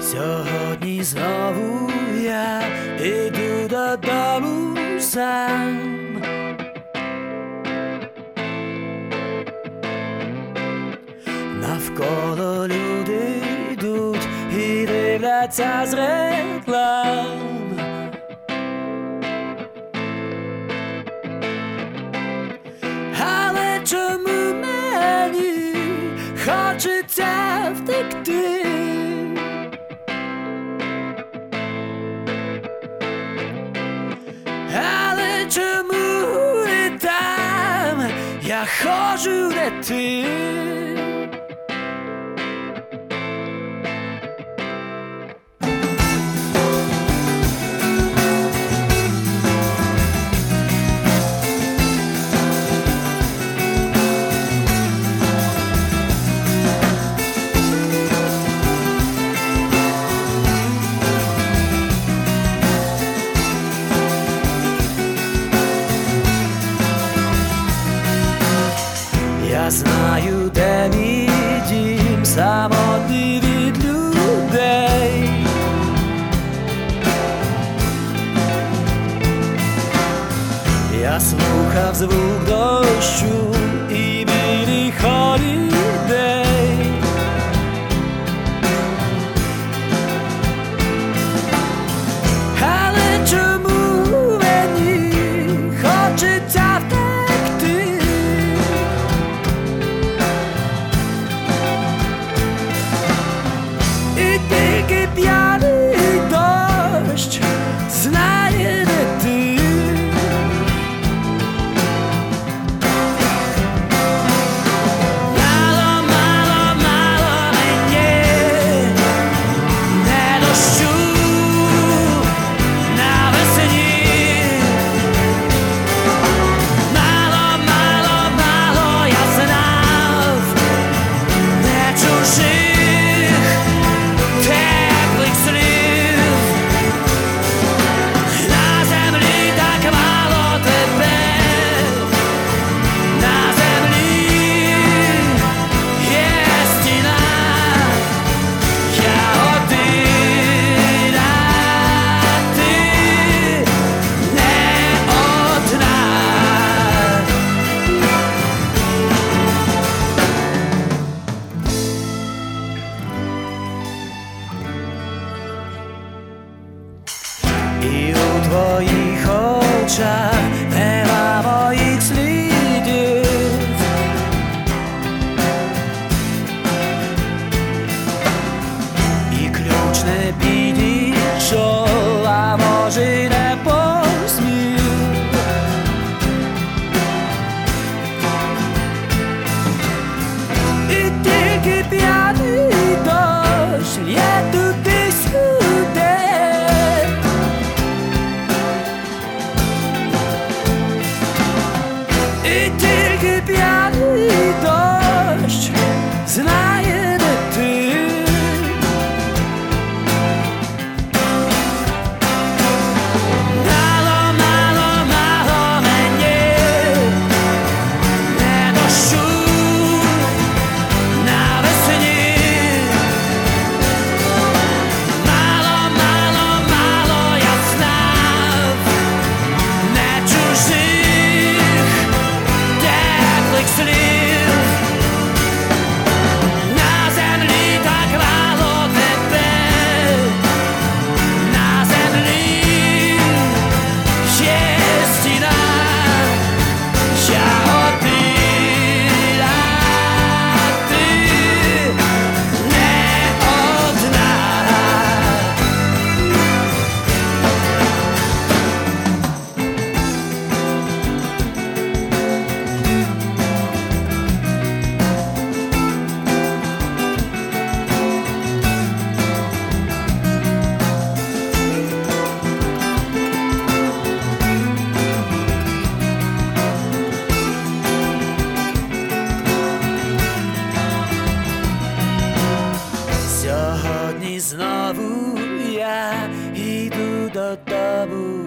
Сьогодні знову я іду додому сам. Навколо люди йдуть і дивляться з реклам. Але чому мені хочеться втекти? Але чому не там я ходжу, де ти? Я знаю, де мій дім, самотній від людей. Я слухав звук дощу і білі холідей. Але чому мені хочеться втекти? І тільки п'яний дощ знає, де ти. Мало, мало, мало мені не дощу навесні. Мало, мало, мало я знав не чужих теплих слів. На землі так мало тебе, на землі є стіна, я один, а ти не одна. І у твоїх очах нема моїх слідів. І ключ не підійшов, а може й не посмів. І тільки п'яний дощ лє туди-сюди. І тільки п'яний дощ знає, де ти. Мало, мало, мало мені не дощу навесні. Мало, мало, мало я знав не чужих теплих слів. На землі так мало тебе, на землі є стіна, я один, а ти не одна. Сьогодні знову я іду додому